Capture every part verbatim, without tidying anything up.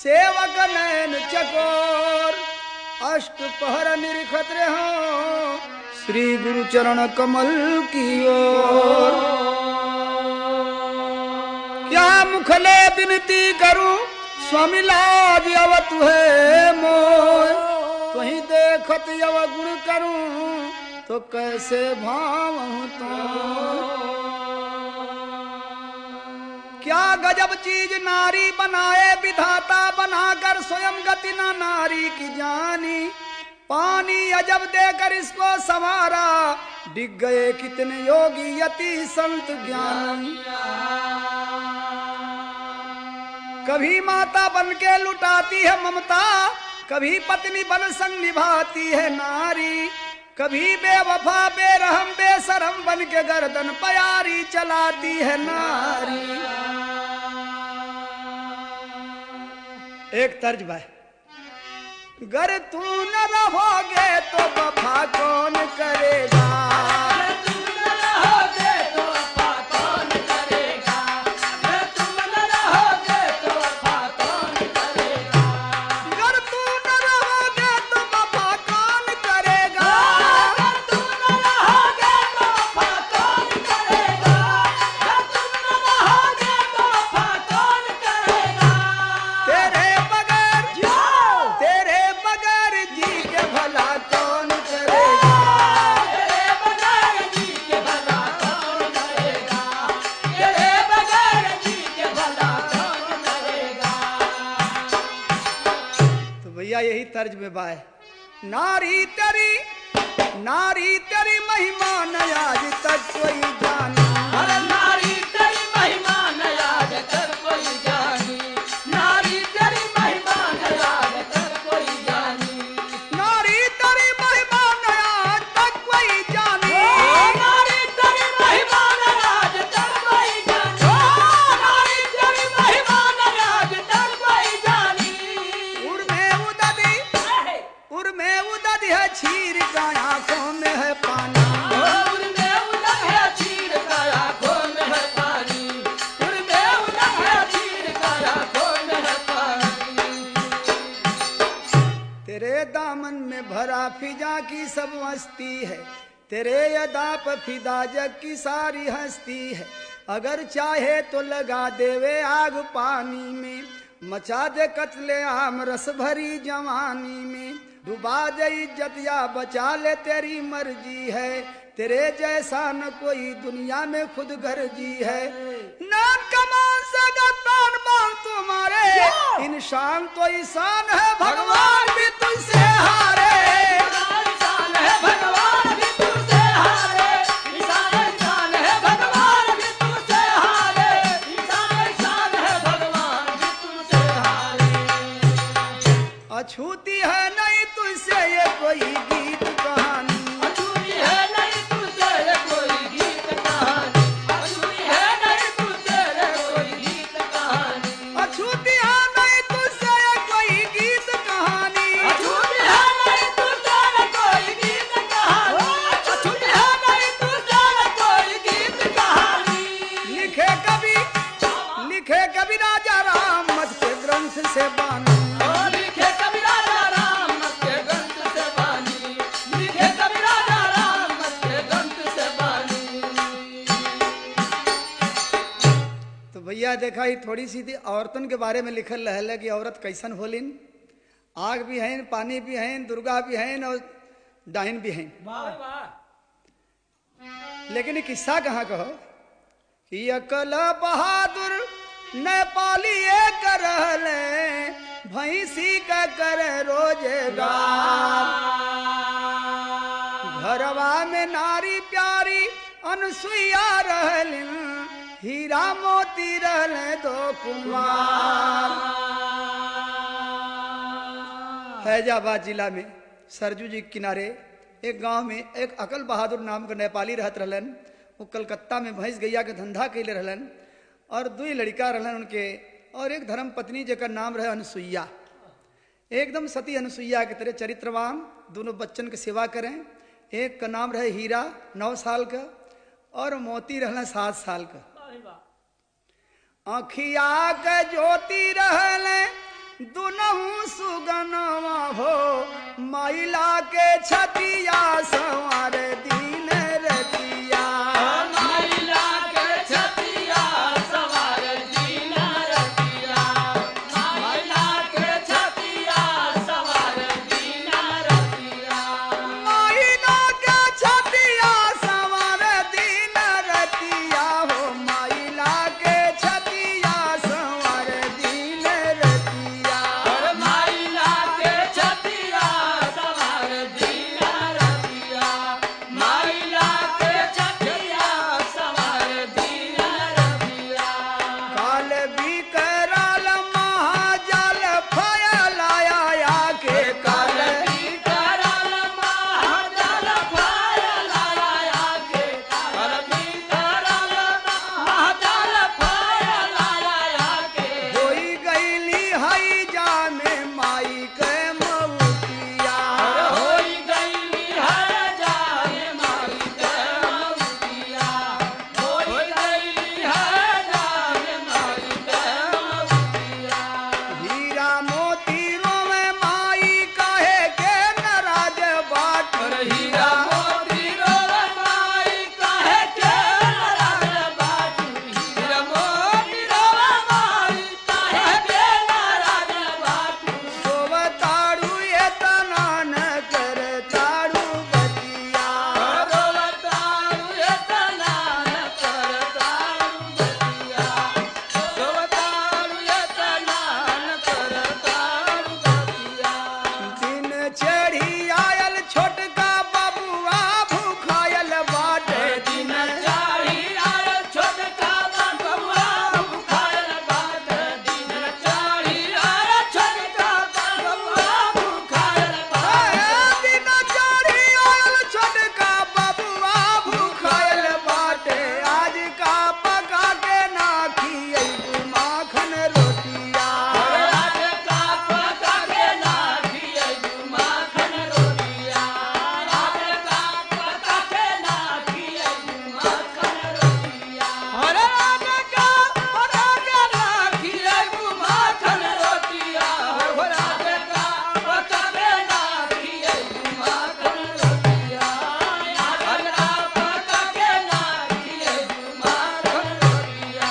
सेवक नैन चकोर अष्ट पहर निरखत रहो श्री गुरु चरण कमल की ओर। क्या मुखले विनती करूं स्वामी लाज अवत है मोय, तुही देखत यव गुण करूं तो कैसे भावहूं तो। क्या गजब चीज नारी बनाए विधाता, बनाकर स्वयं गति न नारी की जानी। पानी अजब देकर इसको संवारा, डिग गए कितने योगी यति संत ज्ञानी। कभी माता बन के लुटाती है ममता, कभी पत्नी बन संग निभाती है नारी। कभी बेवफा बेरहम बेशरम बन के गर्दन प्यारी चलाती है नारी। एक तर्ज भाई, गर तू न रहोगे तो वफा कौन करेगा। यही तर्ज में बाय, नारी तेरी नारी तेरी महिमा न आज तक कोई जानी। अरे नारी तेरी महिमा न आज तक कोई जानी, नारी तेरी महिमा न आज तक कोई जानी, नारी तेरी महिमा न आज तक कोई जानी, नारी तेरी महिमा न आज तक कोई जानी, नारी तेरी महिमा न आज तक कोई जानी। उर में उददी उर में उददी है छीर का आंखों में है पानी। उर में उदद है छीर का आंखों में है पानी, उर में उदद है छीर का आंखों में है पानी। तेरे दामन में भरा फिजा की सब मस्ती है, तेरे यदाप फिदा जग की सारी हस्ती है। अगर चाहे तो लगा देवे आग पानी में, मचा दे कत्ले आम रस भरी जवानी में। डुबा दे इज्जत या बचा ले तेरी मर्जी है, तेरे जैसा न कोई दुनिया में खुद गर्जी है। नान कमान से गतान मान तुम्हारे, इंसान तो इंसान है भगवान भी तुझसे हारे। इंसान है भगवान भी तुझसे हारे, इंसान इंसान है भगवान भी तुझसे हारे, इंसान इंसान है भगवान भी तुझसे हारे। अछूती है नहीं तुझसे ये कोई गीत कहानी, अछूती है नहीं तुझसे ये कोई गीत कहानी, अछूती है नहीं तुझसे ये कोई गीत कहानी, अछूती है नहीं तुझसे ये कोई गीत कहानी, अछूती है नहीं तुझसे ये कोई गीत कहानी, अछूती है नहीं तुझसे ये कोई गीत कहानी। लिखे कवि लिखे कवि राजा राम मत के ग्रंथ से बानी, लिखे कवि राजा राम मत के ग्रंथ से बानी, लिखे कवि राजा राम मत के ग्रंथ से बानी। तो भैया देखा ही थोड़ी सी थी औरतन के बारे में लिखल रहल है कि औरत कैसन होलिन। आग भी हैं, पानी भी हैं, दुर्गा भी हैं और डाहिन भी हैं। लेकिन ये किस्सा कहाँ कहो कि अकल बहादुर नेपाली एक रहले, भैंसी का करे रोजगार। घरवा में नारी प्यारी अनुसुईया रहलिन, हीरा मोती रहले दो कुमार। फैजाबाद जिला में सरजू जी के किनारे एक गांव में एक अकल बहादुर नाम का नेपाली रहत रहलन। वो कलकत्ता में भैंस गैया के धंधा कैले रहलन और दुई लड़का रहलन उनके, और एक धर्म पत्नी जेकर नाम रहे अनुसुईया। एकदम सती अनुसुईया के तरह चरित्रवान, दोनों बच्चन के सेवा करें। एक का नाम रहे हीरा नौ साल का और मोती रहना सात साल का। आँखिया के ज्योति रहले दुनहु सुगनवा हो महिला के छतिया संवार दीन रतिया महिला के छतिया सवार दीन रतिया महिला के छतिया सवार दीन रतिया महिला के छतिया संवार दीन रतिया हो महिला के छतिया संवार दीन रतिया महिला के छतिया सवार दीन रतिया महिला के छतिया सवार दीन रतिया काल भी कराल महाजल फयलाया के काल की करल महाजल फयलाया के काल की करल महाजल फयलाया के होई गईली हई जा में माई के मऊतिया होई गईली है जाने माई के मऊतिया होई गईली है जाने माई के मऊतिया हीरा मोती रोवे माई कहे के नाराज बाट हीरा मोती रोवे माई कहे के नाराज बाटू हीरा मोती रोवे माई कहे के नाराज बाटू सोवताड़ू ये तना न कर ताड़ू बतिया रोवतारू एतना न करतारू बतिया रोवतारू एतना न करतारू बतिया दिन चढ़ी आयल छोटका बबुआ भूखायल बाटे दिन चाही आय छोटका बबुआ भूखायल बाट दिन चाही आय छोटका बबुआ भूखायल बाट दिन चढ़ी आयल छोटका बबुआ भूखायल बाटे आज का पका के ना खियैबू माखन रोटिया आज का पका के ना खियैबू माखन रोटिया आज का पका के ना खियैबू माखन रोटिया अरे आज का पका के ना खियैबू माखन रोटिया हो आज का पका के ना खियैबू माखन रोटिया आज का पका के ना खियैबू माखन रोटिया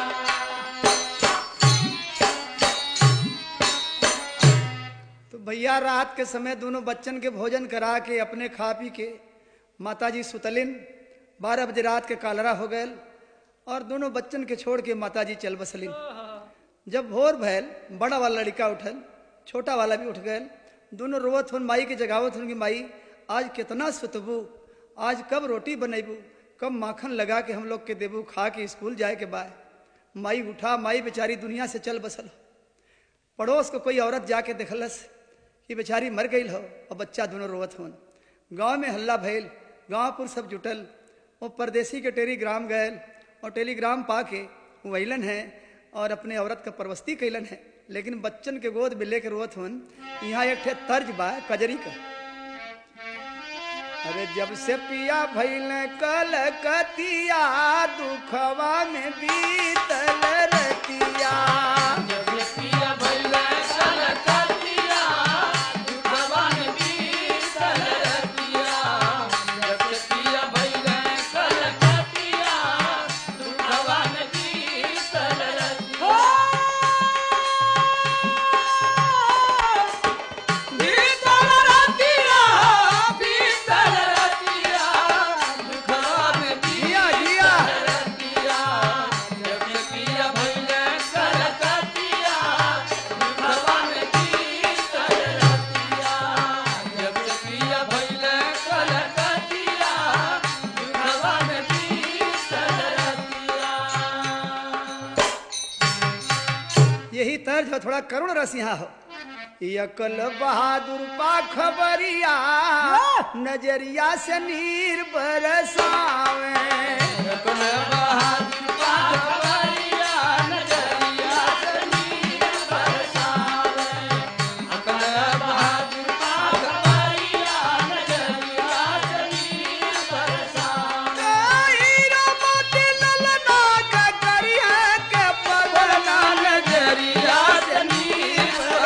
तो भैया रात के समय दोनों बच्चन के भोजन करा के अपने खा पी के माताजी सुतलिन बारह बजे रात के कालरा हो गए और दोनों बच्चन के छोड़ के माताजी चल बसलिन जब भोर भैल बड़ा वाला लड़का उठल छोटा वाला भी उठ गए दोनों रोवत हुन माई के जगावत हुन कि माई आज कितना सुतबू आज कब रोटी बनेबू कब माखन लगा के हम लोग के देबू खा के स्कूल जाए के बाद माई उठा माई बेचारी दुनिया से चल बसल पड़ोस को कोई औरत जाके देखलस कि बेचारी मर गई हो और बच्चा दोनों रोवत होन गांव में हल्ला भइल गांवपुर सब जुटल वो परदेसी के टेलीग्राम गए और टेलीग्राम पा के वो वैलन है और अपने औरत का परवस्ती कैलन है लेकिन बच्चन के गोद में लेकर रोवत होन यहाँ एक ठे तर्ज बा कजरी का अरे जब से पिया भइल कलकतिया दुखवा में बीतल रतिया जब पिया भइल कलकतिया दुखवान बीतल रतिया जब पिया भइल कलकतिया दुखवान बीतल रतिया बीतल रतिया बीतल रतिया दुखवान जिया जिया रतिया जब पिया भइल कलकतिया दुखवान बीतल रतिया जब पिया भइल कलकतिया दुखवान बीतल रतिया यही तर्ज हो थोड़ा करुण रस यहाँ हो यकल बहादुर पा खबरिया नजरिया से नीर बरसावे कल बहादुर पाखवरिया नजरिया से नीर बरसावे कल बहादुर पाखवरिया नजरिया से नीर बरसावे हीरो मोती ललना का करिया के पगला नजरिया से नीर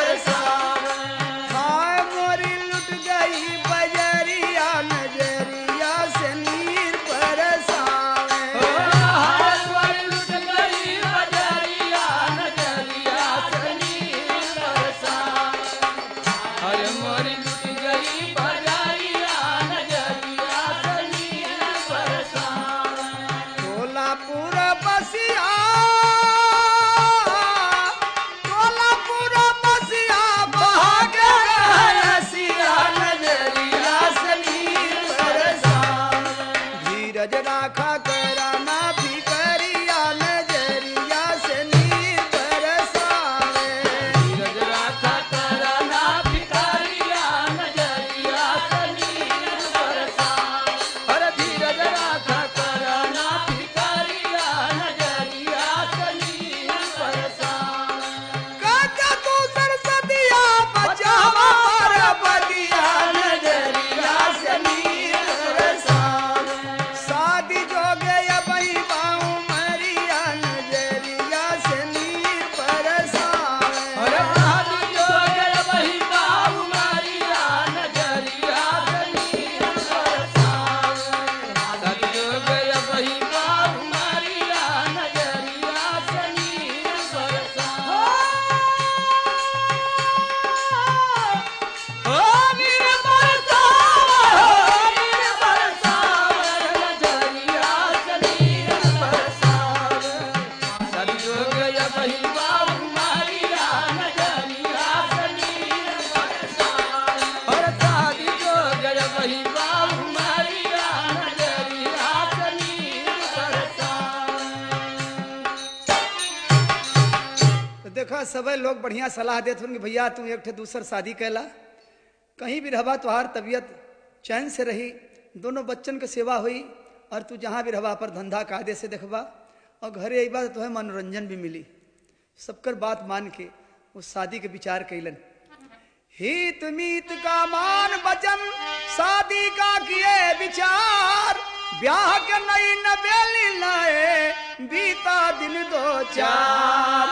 देखा सब लोग बढ़िया सलाह देते होंगे भैया तू एक ठे दूसर शादी कैला, कहीं भी रहबा तुहार तबीयत चैन से रही, दोनों बच्चन के सेवा हुई और तू जहाँ भी रहबा पर धंधा कायदे से देखबा और घरे अबा तो तुम्हें मनोरंजन भी मिली। सबकर बात मान के वो शादी के विचार कैलन। हित मीत का मान वचन शादी का किए विचार, ब्याह के नई नवेली लाए बीता दिन दो चार।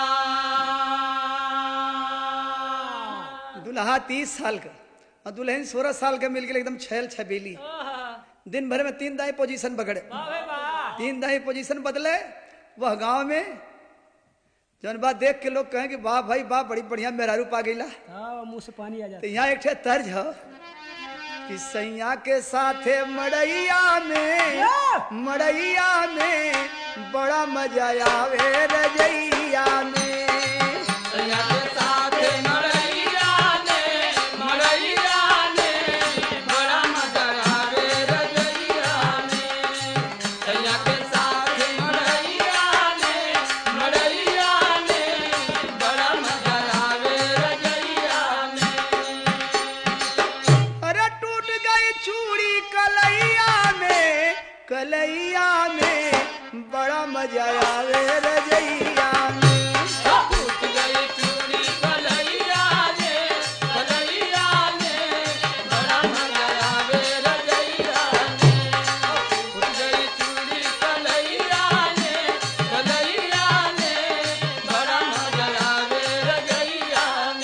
दुल्हा तीस साल का और दुल्हन सोलह साल का मिल गए एकदम छैल छबीली। दिन भर में तीन दाई पोजीशन बगड़े, तीन दाई पोजीशन बदले। वह गांव में जौन बात देख के लोग कहें कि वाह भाई वाह बड़ी बढ़िया मेहरारू पा गईला, मुंह से पानी आ जाता। तो यहाँ एक ठे तर्ज हो कि सैया के साथे मड़ैया में मड़ैया में बड़ा मजा आवे रजैया में। सैया के साथे मड़ैया में मड़ैया में बड़ा मजा आवे रजैया में। सैया के साथे मड़ैया में मड़ैया में बड़ा मजा आवे रजैया में। अरे टूट गई चूड़ी कलैया में कलैया में बड़ा मजा आवे रजैया में। टूट गई चूड़ी कलैया में कलैया में बड़ा मजा आवे रजैया में। टूट गई चूड़ी कलैया में कलैया में बड़ा मजा आवे रजैया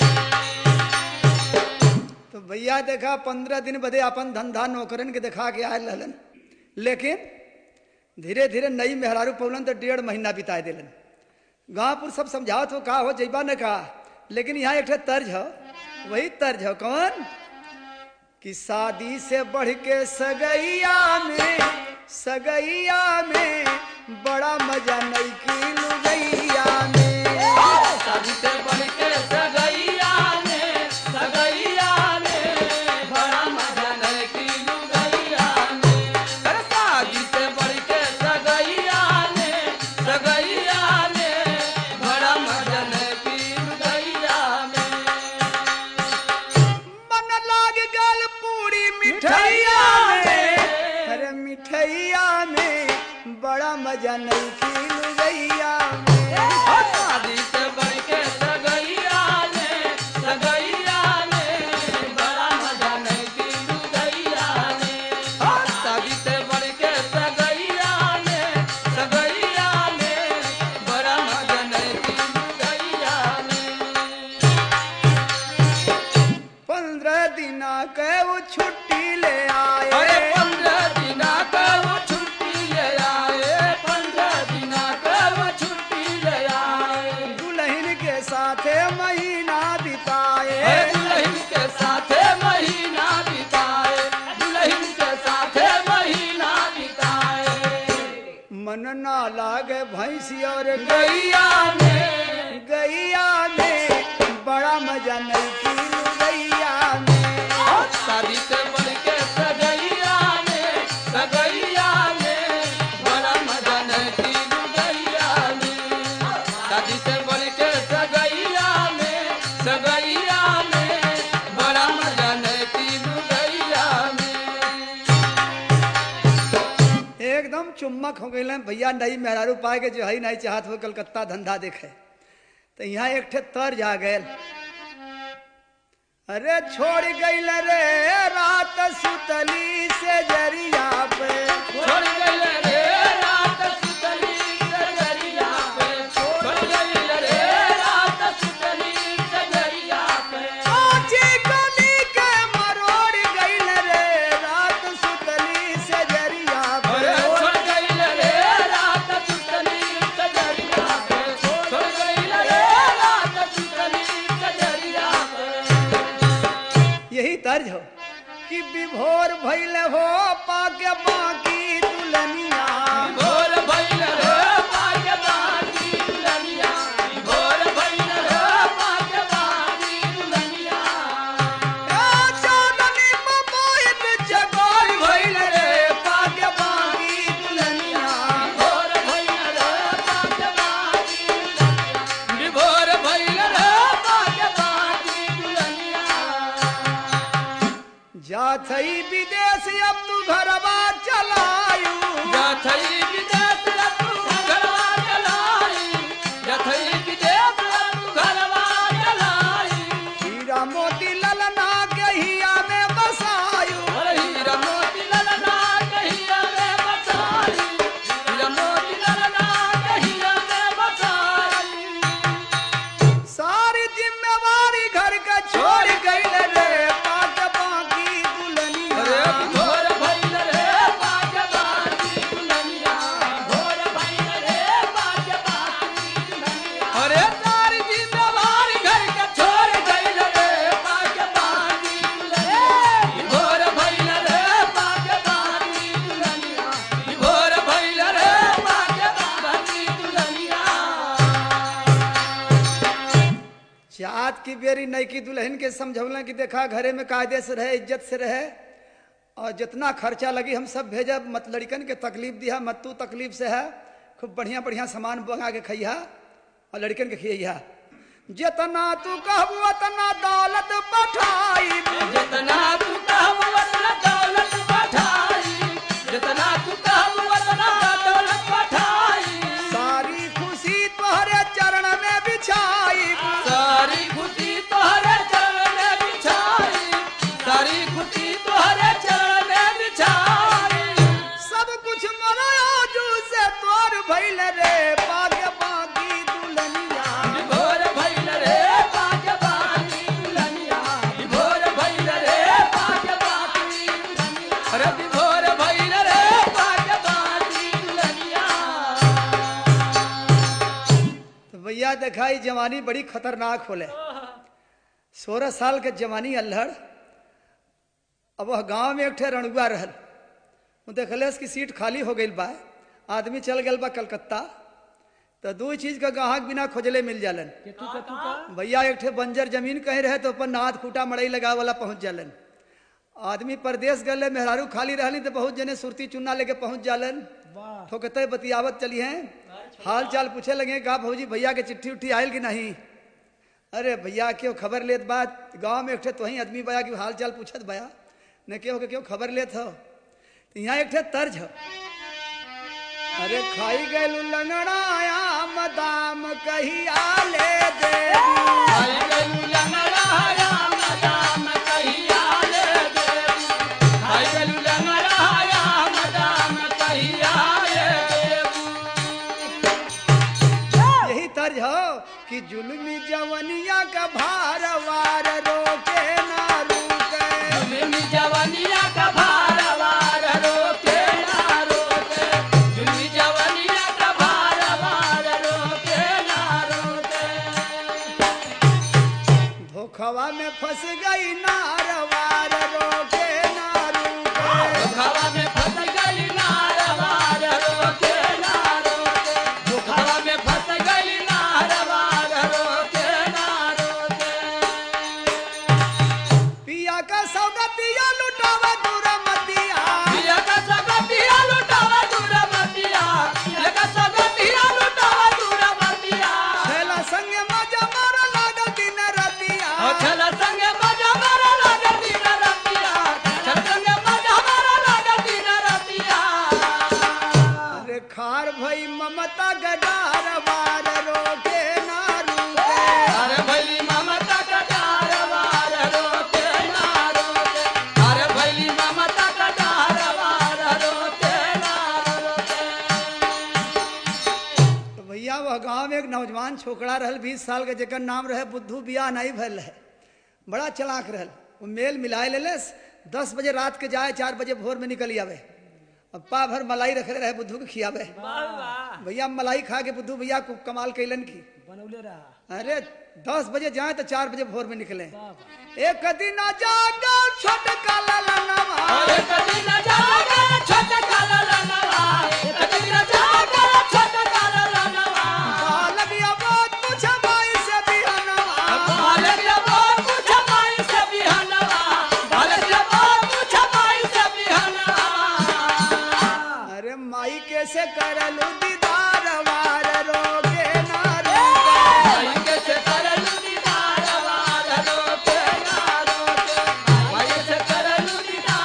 में। तो भैया देखा पंद्रह दिन बदे अपन धंधा नौकरन के दिखा के आयल रहलन, लेकिन धीरे धीरे नई मेहरारू पौलन तो डेढ़ महीना बिता दिलन। गांवपुर सब समझावत हो कहा हो जैबा ने कहा, लेकिन यहाँ एक तर्ज हो, वही तर्ज हो कौन कि शादी से बढ़ के सगैया में सगैया में बड़ा मजा नहीं की लुगैया में। शादी से बढ़ के सगैया में सगैया में बड़ा मजा नहीं की लुगैया में। अरे शादी से बढ़ के सगैया में सगैया में बड़ा मजा नहीं की लुगैया में। मन लाग गल पूरी मिठैया में अरे मिठैया में बड़ा मजा नहीं की लुगैया में। शादी से बढ़ के सगैया में सगैया में बड़ा मजा नहीं की लुगैया में। शादी से बढ़ के सगैया में सगैया में बड़ा मजा नहीं की लुगैया में। पंद्रह दिना के वो छुट्टी ले आए, अरे पंद्रह दिना का वो छुट्टी ले आए पंद्रह दिना का वो छुट्टी ले आए। दुल्हन के साथे महीना बिताए। दुल्हन के साथे महीना बिताए दुल्हन के साथे महीना बिताए। मन ना लागे भैंसी और गैया में गैया में बड़ा मजा नहीं की लुगैया में। शादी से बढ़ के सगैया में सगैया में बड़ा मजा नहीं की लुगैया में। शादी से बढ़ के सगैया में सगैया में बड़ा मजा नहीं की लुगैया में। एकदम चुम्बक हो गए भैया नई मेहरारू पाए के जो है नहीं चाहत हो कलकत्ता धंधा देखे, तो यहाँ एक ठे तर्ज आ गए। अरे छोड़ गईल रे रात सुतली से जरिया पे छोड़ गइल रे रात सुतली सजरिया पे छोड़ गइल रे रात सुतली सजरिया पे। सोची गली के मरोड़ गईल रे रात सुतली से जरिया पे। अरे छोड़ गइल रे रात सुतली सजरिया पे छोड़ गइल रे रात सुतली सजरिया पे। यही तर्ज हो कि विभोर भइल हो पाके बाकी दुल्हनिया। भोर भइल रे पाके बाकी दुल्हनिया भोर भइल रे पाके बाकी दुल्हनिया। चांदनी मोबाइल जगोर भइल रे पाके बाकी दुल्हनिया। भोर भइल रे पाके बाकी दुल्हनिया भोर जथई विदेश अब तू घरवा चलायू जथई विदेश तू घरवा चलाई जथई विदेश तू घरवा चलाई हीरा मोती ललना के हिया में बसायू अरे हीरा मोती ललना कहिया में बसाई हीरा मोती ललना कहिया में बसाई सारी जिम्मेवारी घर का छोड़ गई रे पाक बाकी दुल्हनिया अरे घोर भइल रे बाज बाजी दुल्हनिया घोर भइल रे बाज बाजी दुल्हनिया अरे सारी जिम्मेवारी घर के छोड़ गइल रे बाज बाजी दुल्हनिया घोर भइल रे बाज बाजी दुल्हनिया घोर भइल रे बाज बाजी दुल्हनिया चाँद की बेरी नई की दुल्हन के समझौला कि देखा घरे में कायदे से रहे इज्जत से रहे और जितना खर्चा लगी हम सब भेजब मत लड़कन के तकलीफ दिया मत तू तकलीफ से है खूब बढ़िया बढ़िया सामान बना के खइहा और लड़कन के खिया जितना तू कहबू उतना दौलत पठाई जितना तू कहबू उतना दौलत पठाई जितना तू कहबू उतना दौलत पठाई सारी खुशी तोहरे चरण में बिछाई सारी खुशी तोहरे चरण में बिछाई सारी खुशी तोहरे चरण में बिछाई सब कुछ मराजू से तोर भइल रे पाग बाकी दुल्हनिया घोर भइल रे बाज बाजी दुल्हनिया घोर भइल रे बाज बाजी दुल्हनिया अरे घोर भइल रे बाज बाजी दुल्हनिया तो भैया दिखाई जवानी बड़ी खतरनाक होले सोलह साल के जवानी अल्हड़ अब वह गांव में एक ठे रणुआ रहल वो देखले की सीट खाली हो गई बा आदमी चल गल बा कलकत्ता तो दो चीज का गाहक बिना खोजले मिल जालन भैया एक ठे बंजर जमीन कहीं रहे तो अपन नाद खूटा मड़ई लगा वाला पहुंच जालन आदमी परदेश गले मेहरारू खाली रहली तो बहुत जने सुरती चुन्ना लेके पहुंच जालन ठोकते बतियावत चली हैं हाल चाल पूछे लगे कहा भौजी भैया के चिट्ठी उट्ठी आयल कि नहीं अरे भैया क्यों खबर लेत बात गांव में एक ठे तो ही आदमी बया कि हाल चाल पूछत बया न क्यों के क्यों खबर लेत हो तो यहाँ एक ठे तर्ज हो अरे खाई गए लंगड़ाया मदाम कहिया ले दे आई गलू लंगड़ाया मदाम कहिया ले देबू आई गलू लंगड़ाया मदाम कहिया ले देबू यही तर्ज हो कि जुल्मी जवनिया का भार वार रोके ना रुके जुल्मी जवानिया का भार वार रोके ना रोके जुल्मी जवानिया का भार वार रोके ना रोके धोखवा में फंस गई नार वार रोके ना रुके हवा में फंस गई नार वार रोके ना रोके हवा में फंस गई नार वार रोके ना रोके पिया का सौगतिया लुटावा दूर मतिया पिया का सगतिया लुटावा दूर मतिया पिया का सगतिया लुटावा दूर मतिया छेला संगे मजा मार लागल दिन रतिया छल संगे मजा मारा लागल दिन रतिया छल संगे मजा मारा लागल दिन रतिया अरे खार भई ममता गडार वार रोके ना रुके अरे भैली ममता का डार वार रोके ना रोके अरे भैली ममता का डार वार रोके ना रोके तो भैया वह गांव में एक नौजवान छोकरा रहल बीस साल के जेकर नाम रहे बुद्धू बियाह नहीं भैल रहे बड़ा चलाक रहल वो मेल मिलाए ले लेस दस बजे रात के जाए चार बजे भोर में निकल आवे अब पा भर मलाई रखे रहे बुद्धू के खियावे भैया मलाई खा के बुद्धू भैया को कमाल कैलन की बनौले रहा अरे दस बजे जाए तो चार बजे भोर में निकले एक दिन जागा छोटका ललनवा अरे कदी न जागा छोटा काला लनवा कदी न जागा छोटा काला लनवा बालगिया बात पूछ भाई से बिहनवा बालक बहुत कुछ माई से बिहनवा बालक बहुत कुछ माई से बिहनवा अरे माई कैसे करलू दीदार वार रोके ना रोके भाई के से करलू दीदार वार रोके ना रोके भाई से करलू दीदार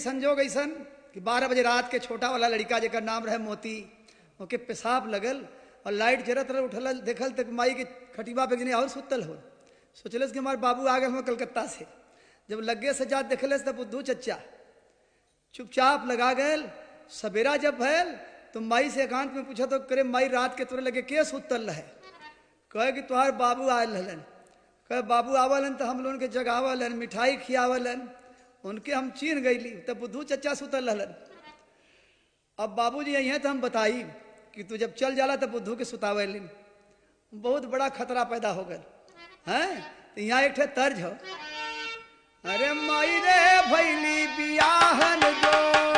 संजोग ऐसन कि बारह बजे रात के छोटा वाला लड़का जेकर नाम रहे मोती, ओके पेशाब लगल और लाइट जरत रहे, उठल देखल तक माई के खटिबा पे जने और सुतल हो। सोचलस कि हमारे बाबू आ गए हम कलकत्ता से। जब लगे से जात देखलस तब बुद्धू चच्चा चुपचाप लगा गए। सवेरा जब भैल तो माई से एकांत में पूछा तो करे माई रात के तोरे लगे के सुतल रहे? कहे कि तुम्हारे बाबू आयल रहलन। कहे बाबू आवलन तो हम लोगन के जगावलन, मिठाई खियावलन, उनके हम चीन गईली। तब बुद्धू चच्चा सुतल रहलन। अब बाबूजी यही तो हम बताई कि तू जब चल जाला तब बुद्धू के सुतावलिन, बहुत बड़ा खतरा पैदा हो गल है। तो यहाँ एक ठे तर्ज हो, अरे माई रे भैली बियाहन जो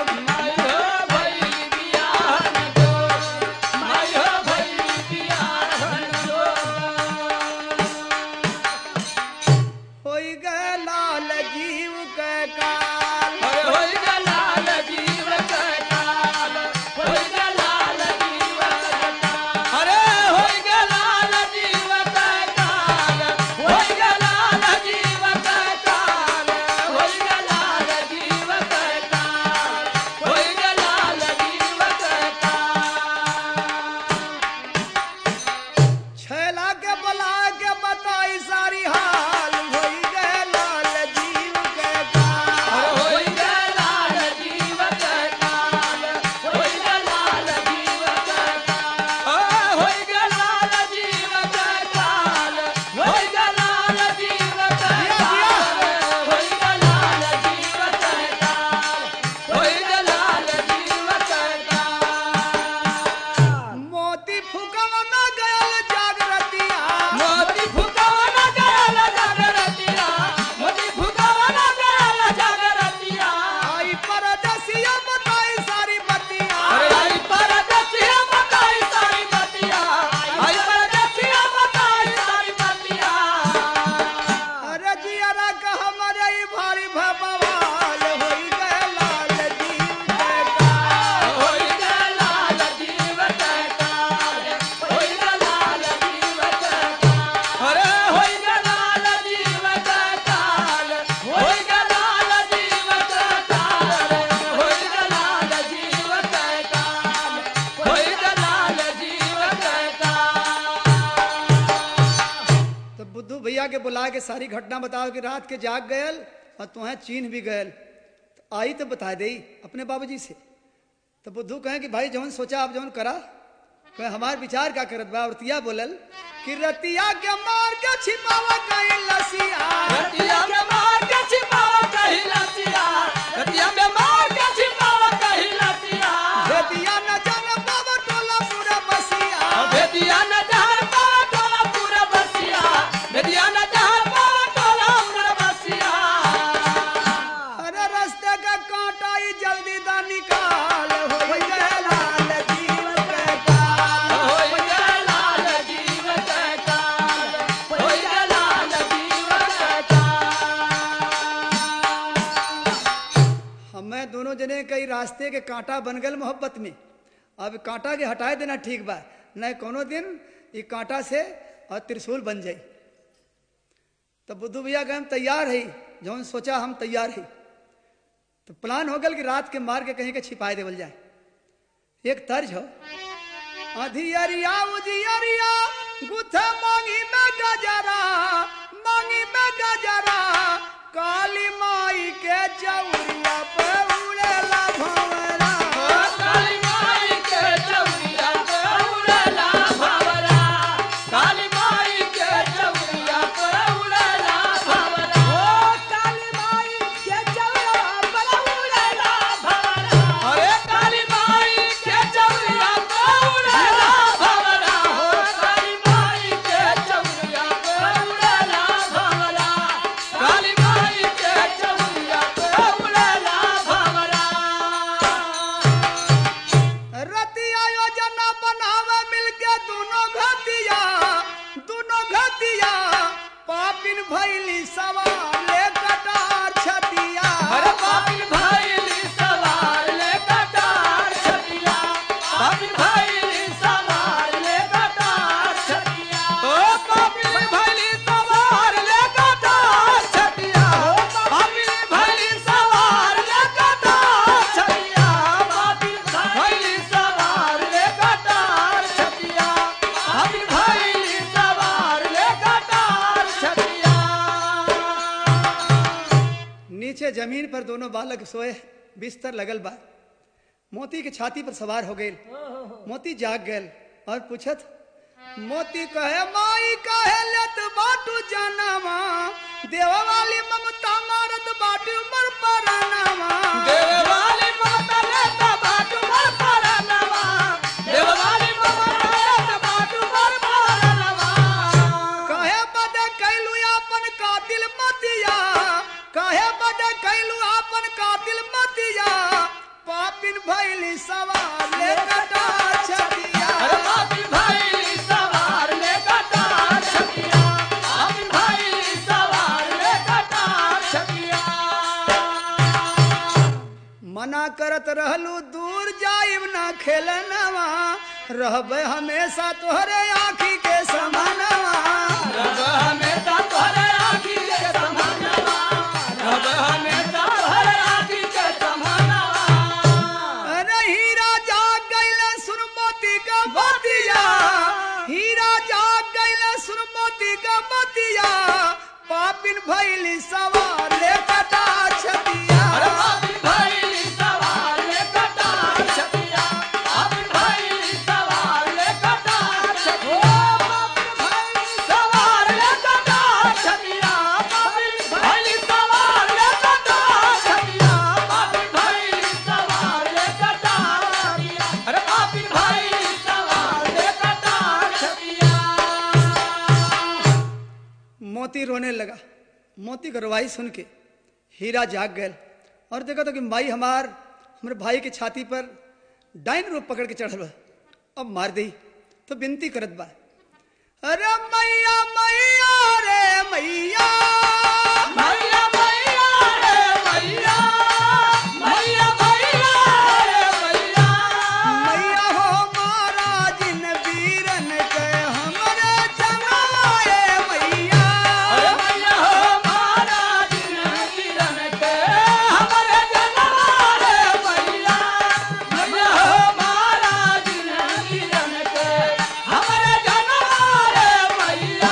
के बुला के सारी घटना बताओ कि रात के जाग गयल और तुम्हें चीन भी गयल। तो आई तो बता दे अपने बाबूजी से। तो बुद्धू कहे कि भाई जौन सोचा आप जौन करा। कहे हमार विचार क्या करत बा। औरतिया बोलल कि रतिया के मार के छिपावा कहीं लसिया, रतिया के मार के छिपावा कहीं लसिया, रतिया में मार के छिपावा कहीं लसिया, भेदिया न जान बाबा टोला पूरा बसिया, भेदिया न जान बाबा टोला पूरा बसिया, भेदिया न जान बाबा टोला पूरा बसिया। अरे रास्ते का कांटा ही जल्दी दा निकाल, हो गए लाल जीव के काल, हो गए लाल जीव के काल, हो गए लाल जीव के काल। हमें दोनों जने कई रास्ते के कांटा बन गए मोहब्बत में। अब कांटा के हटाए देना ठीक बा, नहीं कोनो दिन ये कांटा से और त्रिशूल बन जाई। तब बुद्धू भैया कहे हम तैयार है, जौन सोचा हम तैयार है। तो प्लान हो गल कि रात के मार के कहीं के छिपाए देवल जाए। एक तर्ज हो, अधियरिया उजियरिया गुथे मांगी में गजरा, मांगी में गजरा, काली माई के चौरिया पे उड़ेला भंवरा, काली माई के चौरिया पे उड़ेला भंवरा, काली माई के चौरिया पे उड़ेला भंवरा, ओ काली माई के चौरिया पे उड़ेला भंवरा, अरे काली माई के चौरिया पे उड़ेला भंवरा, हो काली माई के चौरिया पे उड़ेला भंवरा, काली माई के चौरिया पे उड़ेला भंवरा। जमीन पर दोनों बालक सोए, बिस्तर लगल बा। मोती के छाती पर सवार हो गए। मोती जाग गए और पूछत, मोती कहे माई कहे लेत बाटू जानवा, देवा वाली ममता मारत बाटू मर परानावा। देवाली ममता लेता बाटू मर परानवा, देवाली ममता लेता बाटू मर परानवा। कहे बदे कैलू आपन कातिल मतिया, कहे बदे कैलू आपन कातिल मतिया, पापिन भैली सवार ले कटा छतिया। अरे पापी भाई सवार ले कटार छकिया, पापी भाई सवार ले कटार छकिया। मना करत रहलू दूर जाइब ना खेलनवा, रहबे हमेशा तोहरे आँखी के समानवा। रब हमेशा तोहरे आँखी के समानवा, रब हमेशा तोहरे आँखी के समानवा। अरे हीरा जाग गइल सुन मोती का बतिया, हीरा जाग गइल सुन मोती का बतिया, पापिन भैली सवार ले कटा छतिया। अरे पापी भाई सवार ले कटार छकिया, पापी भाई सवार ले कटार छकिया, पापी भाई सवार ले कटार छकिया, पापी भाई सवार ले कटार छकिया, पापी भाई सवार ले कटार छकिया। अरे पापी भाई सवार ले कटार छकिया। मोती रोने लगा। मोती की रवाई सुन के हीरा जाग गए और देखा तो कि माई हमार हमारे भाई के छाती पर डाइन रूप पकड़ के चढ़ल बा, अब मार दी। तो विनती करत बा, अरे मैया मैया रे मैया, मैया मैया रे मैया, मैया मैया रे मैया। मैया हो महाराज इन वीरन के हमरे जनाए मैया। अरे मैया हो महाराज वीरन के हमरे जनवारे मैया, मैया हो महाराज वीरन के हमरे जनवारे मैया।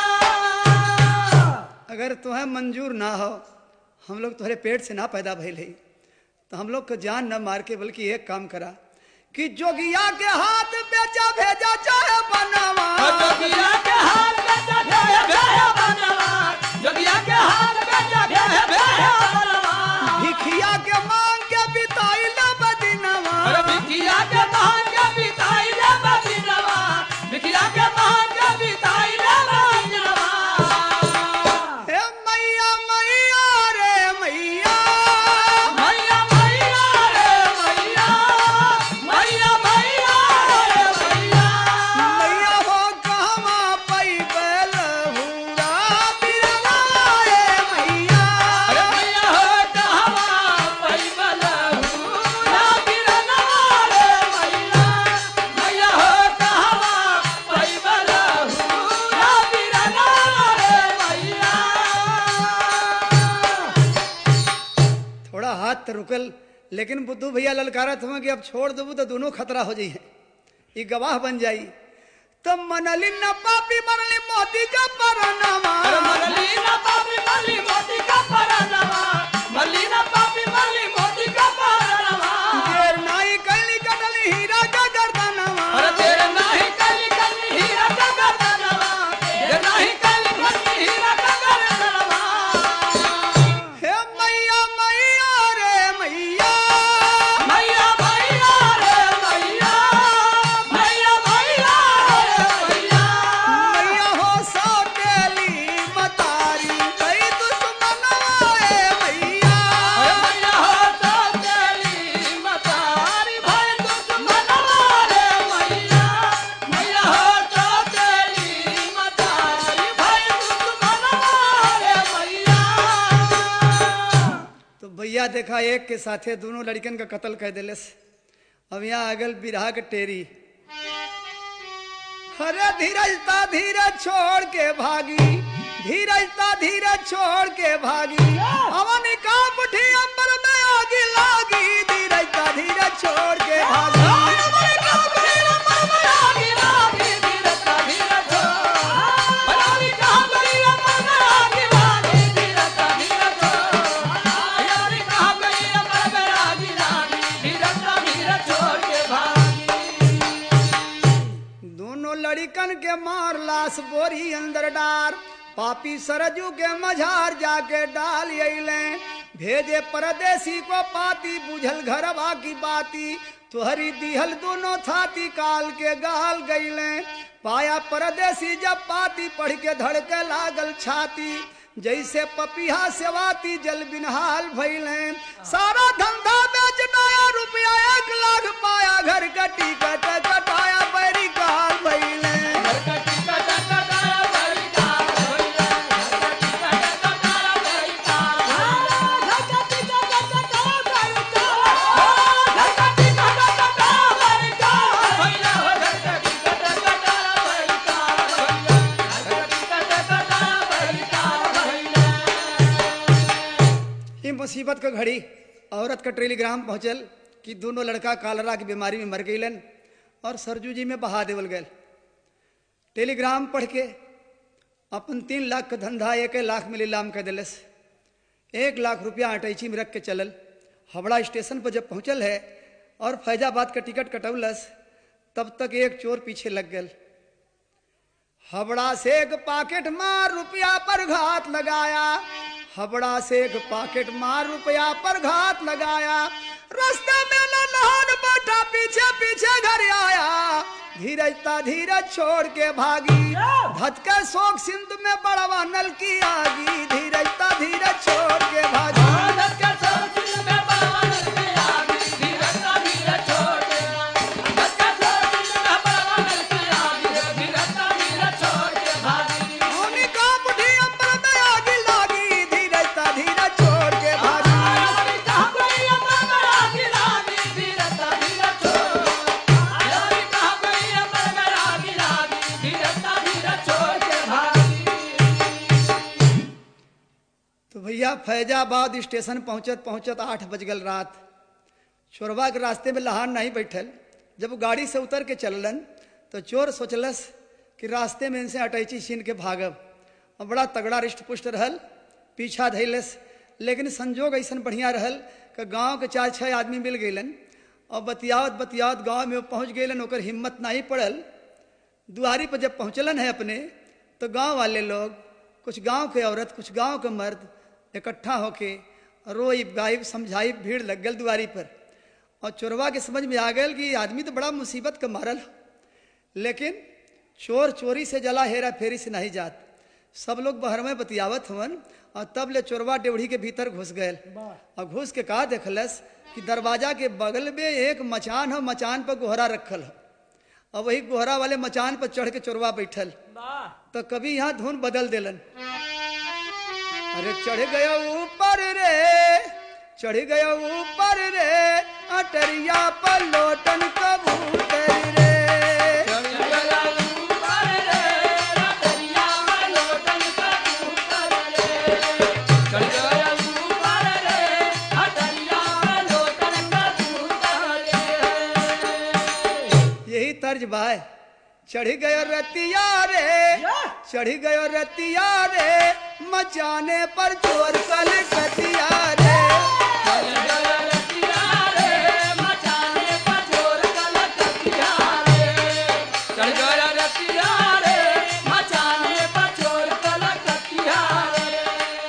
अगर तुम्हें मंजूर ना हो, हम लोग तुम्हारे पेट से ना पैदा भइल है, तो हम लोग को जान न मार के बल्कि एक काम करा कि जोगिया के हाथ बेचा भेजा चाहे बनवा। जोगिया के हाथ में जगह है बनवा, जोगिया के हाथ में जगह है बनवा। भिखिया के मांग के बिताई ले बदिनवा। अरे बिखिया के महान के बिताई ले बदिनवा, बिखिया के महान के बिताई ले बदिनवा। हे मैया मैया रे मैया, मैया मैया रे मैया, मैया मैया रे मैया। मैया हो कहवा पैबल हुरा बिरवाए मैया। अरे मैया हो कहवा पैबल हुरा बिरनवा रे मैया, मैया हो कहवा पैबल हुरा बिरनवा रे मैया। थोड़ा हाथ तो रुकल, लेकिन बुद्धू भैया ललकारत हुआ कि अब छोड़ देबू तो दोनों खतरा हो जाई है, ये गवाह बन जाई। तो मनली न पापी मरली मोती का परनामा। अरे मरली ना पापी मरली मोती का परनवा, मरली ना पापी मरली मोती का परनवा। देर नाई कैली कटली हीरा का गर्दनवा। अरे तेरे नाही कली कली हीरा का गर्दनवा, तेरे नाही कली कली हीरा का गर्दनवा। हे मैया मैया रे मैया, मैया मैया रे मैया, मैया मैया रे मैया। मैया हो सौतेली मतारी कई दुश्मनवाए मैया। अरे मैया हो तो तेरी मतारी भाई दुश्मनवा रे मैया, मैया हो तो तेरी मतारी भाई दुश्मनवा रे मैया। तो भैया देखा एक के साथे दोनों लड़कन का कत्ल कर दिले। अब यहाँ अगल बिरहा के टेरी, हरे धीरजता धीरज छोड़ के भागी, धीरजता धीरज छोड़ के भागी, हवन का मुठी अंबर में आग लागी। धीरजता धीरज छोड़ के भागी, धीरज के मार लाश बोरी अंदर डार पापी सरजू के मझार जाके डाल अइले भेजे परदेसी को पाती बुझल घरवा की बाती तुहरी दिहल दोनों थाती काल के गाल गईले पाया परदेसी जब पाती पढ़ के धड़के लागल छाती जैसे पपिहा सेवाती जल बिनहाल भइले सारा धंधा बेच नया रुपया एक लाख पाया घर का टिकट कटाया बैरी काल भइले मुसीबत का घड़ी औरत का टेलीग्राम पहुंचल कि दोनों लड़का कालरा की बीमारी में मर गईलन और सरजू जी में बहा देवल गए टेलीग्राम पढ़ के अपन तीन लाख का धंधा एक लाख में लीलाम कर दिलस एक लाख रुपया अटैची में रख के चलल हावड़ा स्टेशन पर जब पहुंचल है और फैजाबाद का टिकट कटौलस तब तक एक चोर पीछे लग गल हावड़ा से एक पाकेट मार रुपया पर घात लगाया हबड़ा से एक पाकेट मार रुपया पर घात लगाया रास्ते में न नहान बैठा पीछे पीछे घर आया धीरजता धीरज छोड़ के भागी धतके शोक सिंध में बड़वा नल की आगी धीरजता धीरज छोड़ के भागी भैया फैजाबाद स्टेशन पहुंचत पहुंचत आठ बज गल रात चोरवा के रास्ते में लहान नहीं बैठल जब गाड़ी से उतर के चललन तो चोर सोचलस कि रास्ते में इनसे अटैची छीन के भागब और बड़ा तगड़ा रिष्ट पुष्ट रहल पीछा धैलस लेकिन संजोग ऐसा बढ़िया रहल कि गांव के चार छह आदमी मिल गईलन और बतियावत बतियावत गांव में पहुंच गईलन ओकर हिम्मत नहीं पड़ल दुआरी पर जब पहुंचलन है अपने तो गांव वाले लोग कुछ गांव के औरत कुछ गांव के मर्द इकट्ठा होके रोई गायब समझाई भीड़ लग गल दुआरी पर और चोरवा के समझ में आ गल कि आदमी तो बड़ा मुसीबत का मारल लेकिन चोर चोरी से जला हेरा फेरी से नहीं जात सब लोग बहर में बतियावत हवन और तब ले चोरवा डेवढ़ी के भीतर घुस गए और घुस के कहा देखलस कि दरवाजा के बगल में एक मचान हो मचान पर गोहरा रखल हो और वही गोहरा वाले मचान पर चढ़ के चोरवा बैठल तो कभी यहाँ धुन बदल देलन अरे चढ़ गया ऊपर रे चढ़ गया ऊपर रे अटरिया पर लोटन कबूतर रे चढ़ गया ऊपर रे अटरिया पर लोटन कबूतर रे चढ़ गया ऊपर रे अटरिया पर लोटन कबूतर रे यही तर्ज बाय चढ़ गया रतिया रे चढ़ गया रतिया रे मचाने पर चोर कल कतिया रे चढ़ गया रतिया रे मचाने पर चोर कल कतिया रे चढ़ गया रतिया रे मचाने पर चोर कल कतिया रे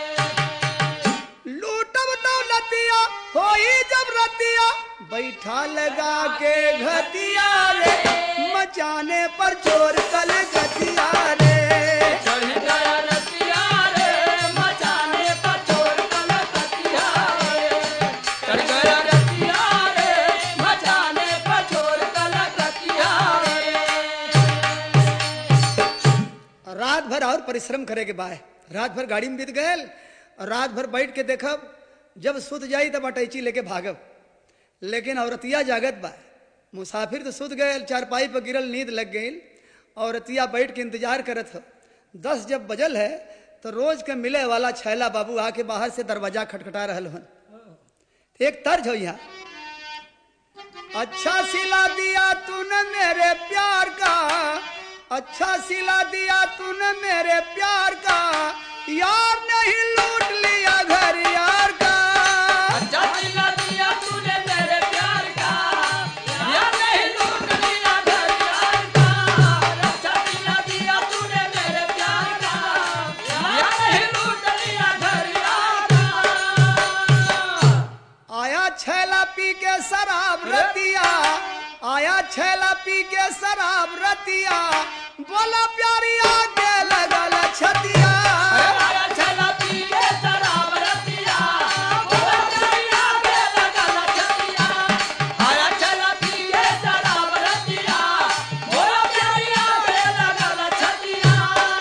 लूटब दौलतिया होई जब रतिया बैठा लगा के घतिया रे मचाने पर चोर कल कतिया रे चढ़ गया रतिया रे मचाने पर चोर कल कतिया रे चढ़ गया रतिया रे मचाने पर चोर कल कतिया रे रात भर और परिश्रम करे के बाद रात भर गाड़ी में बीत गए और रात भर बैठ के देखब जब सुत जाई तब अटैची लेके भागब लेकिन औरतिया जागत बा मुसाफिर तो सुत गए चारपाई पर गिरल नींद लग गई औरतिया बैठ के इंतजार करत हो दस जब बजल है तो रोज के मिले वाला छैला बाबू आके बाहर से दरवाजा खटखटा रहल हन एक तर्ज हो यहाँ अच्छा सिला दिया तूने मेरे प्यार का अच्छा सिला दिया तूने मेरे प्यार का यार नहीं लूट लिया घर यार का अच्छा सिला दिया तूने मेरे प्यार का यार नहीं लूट लिया घर यार का अच्छा सिला दिया छैला पी के शराब रतिया, आया छैला पी के शराब रतिया, बोला प्यारी आगे लगल छतिया। आया छैला पी के शराब रतिया, बोला प्यारी आगे लगल छतिया। आया छैला पी के शराब रतिया, बोला प्यारी आगे लगल छतिया।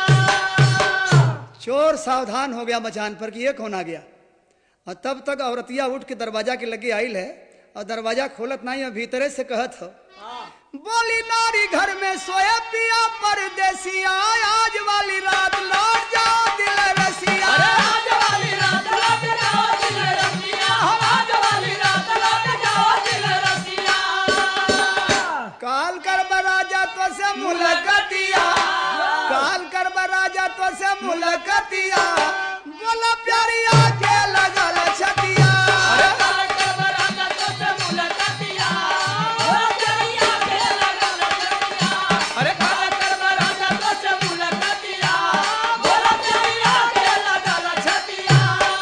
चोर सावधान हो गया मचान पर कि ये कौन आ गया, और तब तक औरतिया उठ के दरवाजा के लगे आइल है, और दरवाजा खोलत नहीं है, भीतरे से कहत हो, बोली नारी घर में सोए पिया परदेसिया, आज वाली रात लौट जाओ दिल रसिया। अरे आज वाली रात लौट जाओ दिल रसिया, आज वाली रात लौट जाओ दिल रसिया। काल कर बराजा तो से मुलाकातिया, काल कर बराजा तो से मुलाकातिया, बोला प्यारी आके लगल छतिया। अरे काल कर बराजा तो से मुलाकातिया, बोला प्यारी आगे लगल छतिया। अरे काल कर बराजा तो से मुलाकातिया, बोला प्यारी आगे लगल छतिया।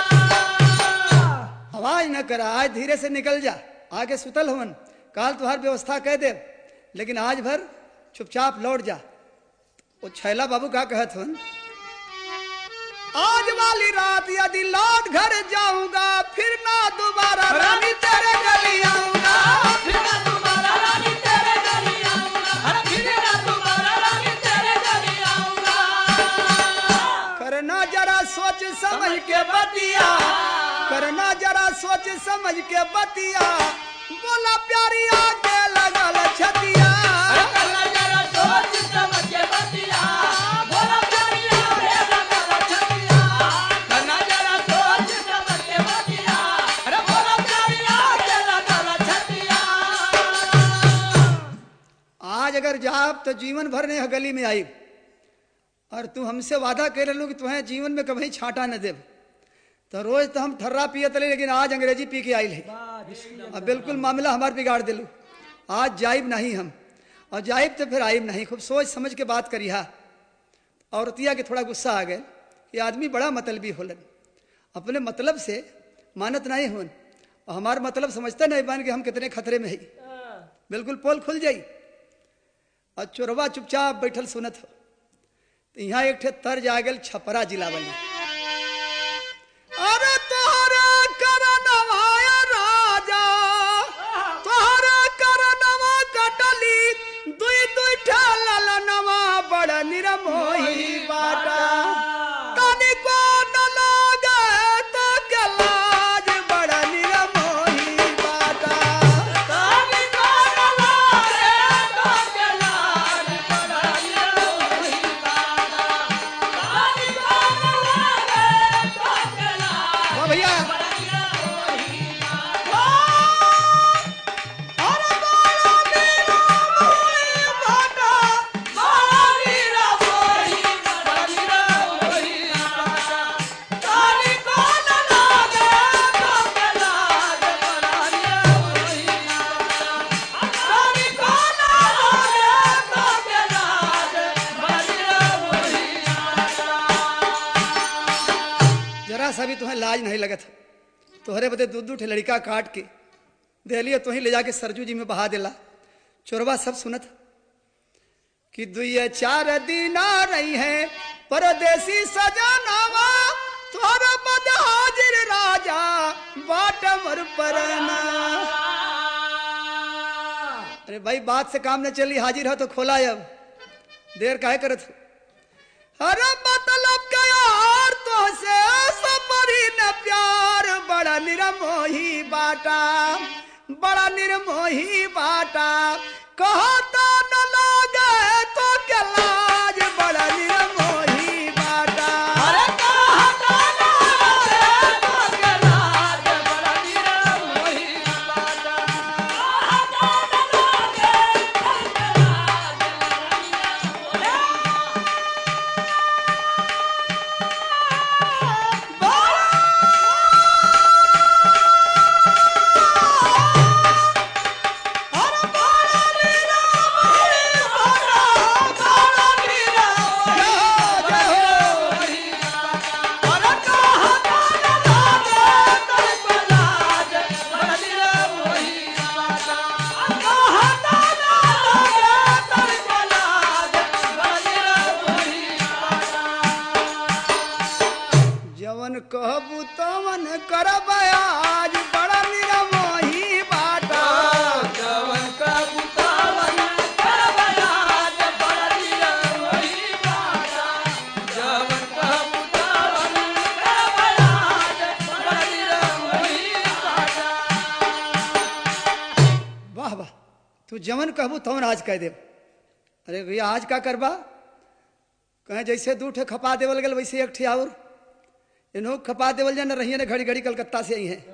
आवाज न करा, आज धीरे से निकल जा, आगे सुतल हवन, काल तुहार व्यवस्था कह दे, लेकिन आज भर चुपचाप लौट जा। वो छैला बाबू का कहत हवन, आज वाली रात यदि लौट घर जाऊंगा, फिर ना दोबारा रानी तेरे गली आऊंगा। फिर ना दोबारा रानी तेरे गली आऊंगा, अरे फिर ना दोबारा रानी तेरे गली आऊंगा। करना जरा सोच समझ के बतिया, करना जरा सोच समझ के बतिया, बोला प्यारी आगे लगल छतिया। अरे करना जरा सोच समझ के बतिया, बोला प्यारी आगे लगल छतिया। करना जरा सोच समझ के बतिया, अरे बोला प्यारी आगे लगल छतिया। आज अगर जाब तो जीवन भर नहीं गली में आई, और तू हमसे वादा कर लो कि तुम्हें जीवन में कभी छाटा न देव, तो रोज तो हम ठर्रा पियत रहे, लेकिन आज अंग्रेजी पी के आई है। अब बिल्कुल मामला हमार बिगाड़ दिलू, आज जाइब नहीं हम, और जाइब तो फिर आइब नहीं। खूब सोच समझ के बात करिहा। औरतिया के थोड़ा गुस्सा आ गए कि आदमी बड़ा मतलबी होलन, अपने मतलब से मानत नहीं होन, और हमार मतलब समझते नहीं बन कि हम कितने खतरे में है। बिल्कुल पोल खुल जाई, और चोरवा चुपचाप बैठल सुनत हो। तो यहाँ एक ठे तर्ज आ गल छपरा जिला वाली, अरे तोहरा करनवा राजा, तोहरा करनवा कटली, दुई दुई ठेलल नवा, बड़ निरमोही बाटा, तनिको न लागे तो के लाज, बड़ निरमोही बाटा। तनिको न लागे तो के लाज, बड़ निरमोही बाटा। तनिको न लागे तो के लाज, वाह भैया, बड़ निरमोही बाटा। अरे बड़ा निरमोही बाटा, बड़ा निरमोही, बड़ा निरमोही बाटा। तनिको न लागे तो के लाज, बड़ा निरमोही बाटा। तनिको न लागे तो के लाज, बड़ा निरमोही बाटा। जरा सा भी तुम्हें लाज नहीं लगत, तोहरे बदे दूध दूठ लड़का काट के दे लिया, तुही ले जाके सरजू जी में बहा देला। चोरवा सब सुनत कि दुई चार दिन आ रही है परदेसी सजनावा, तोहरा बद हाजिर राजा बाट मर परना। अरे भाई बात से काम न चली, हाजिर हो तो खोला, अब देर काहे करत हो? अरे मतलब क्या यार तो से सबरी न प्यार, बड़ा निरमोही बाटा, बड़ा निर्मोही बाटा, कहो तो न लागे तो के लाज, बड़ा निर्मोही बाटा। अरे कहा तो न लागे तो के लाज, बड़ा निरमोही बाटा। कहा तो न लागे तो के लाज, बड़ा निरमोही बाटा। तू जवन कहबू तवन आज कह देब। अरे भैया आज का करबा? कहें जैसे दू ठे खपा देवल गल वैसे एक ठे और इन्हों खपा देवल जाए न रही ने घड़ी घड़ी कलकत्ता से आई है।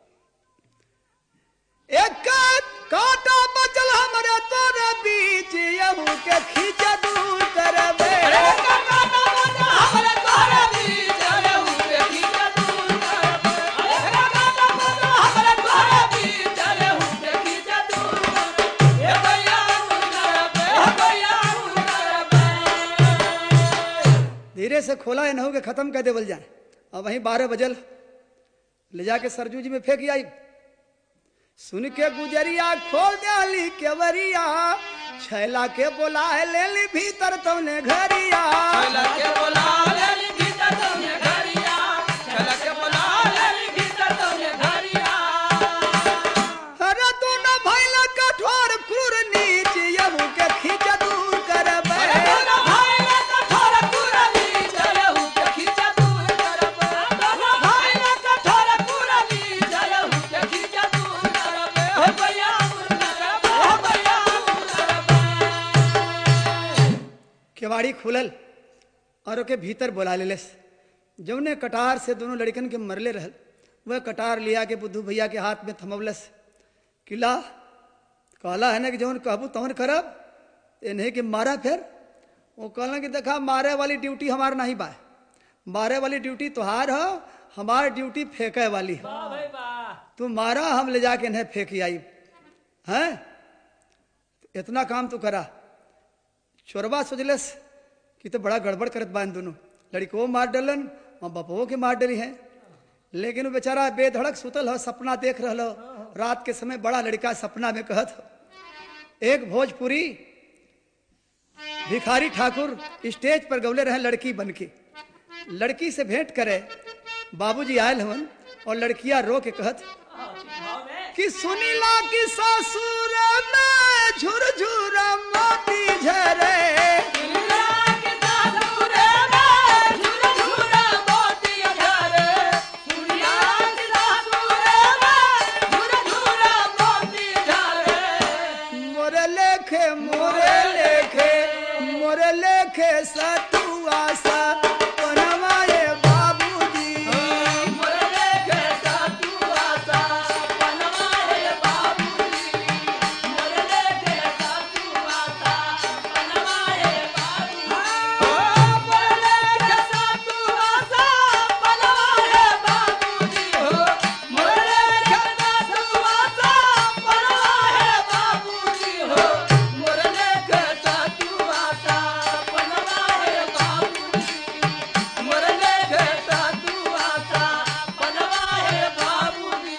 एक कांटा बचल हमरे तोरे बीच यहू के खींच दूर करबे। धीरे से खोला इन्हों के खत्म कर देवल जाए। अब वहीं बारह बजल ले जाके सरजू जी में फेंक आई। सुन के गुजरिया खोल डाली केवरिया छैला के बोला है ले ली भीतर तौने घरिया। छैला के बोला ले ली भीतर तौने घरिया। छैला के बोला ले ली भीतर तौने घरिया। अरे तू न भइल कठोर क्रूर नीच यहू के खींच दूर करबे। तू न भइल कठोर क्रूर नीच यहू के खींच दूर करबे। तू न भइल कठोर क्रूर नीच यहू के खींच दूर करबे। हो भैया करबे। हो भैया करबे। केवाड़ी खुलल और ओके भीतर बोला लेलेस। जौने कटार से दोनों लड़कन के मरले रहल वह कटार लिया के बुद्धू भैया के हाथ में थमवलस। किला कहला है ना कि जौन कहबू तौन करब इन्हें के मारा। फिर वो कहला कि देखा मारे वाली ड्यूटी हमार नहीं बा। मारे वाली ड्यूटी तुहार हो, हमार ड्यूटी फेंके वाली है। वाह भाई वाह। तू मारा हम ले जाके इन्हें फेंक आई हैं। इतना काम तू करा। चोरबा सोचलस कि तो बड़ा गड़बड़ करत बान दोनों लड़को मार डलन माँ बापो के मार डली है। लेकिन वो बेचारा बेधड़क सुतल हो, सपना देख रहा हो। रात के समय बड़ा लड़का सपना में कहत हो। एक भोजपुरी भिखारी ठाकुर स्टेज पर गौले रहे लड़की बनके। लड़की से भेंट करे बाबूजी आयल हवन और लड़कियां रो के कहत कि सुनीला की ससुर में झुरझुर मोती झरे। मोरे लेखे मोरे लेखे मोरे लेखे सतुआ सा बनवाए बाबूजी। मोरे लेखे सतुआ सा बनवाए बाबूजी। मोरे लेखे सतुआ सा बनवाए बाबूजी। मोरे लेखे सतुआ सा बनवाए बाबूजी। मोरे लेखे सतुआ सा बनवाए बाबूजी। मोरे लेखे सतुआ सा बनवाए बाबूजी। मोरे लेखे सतुआ सा बनवाए बाबूजी।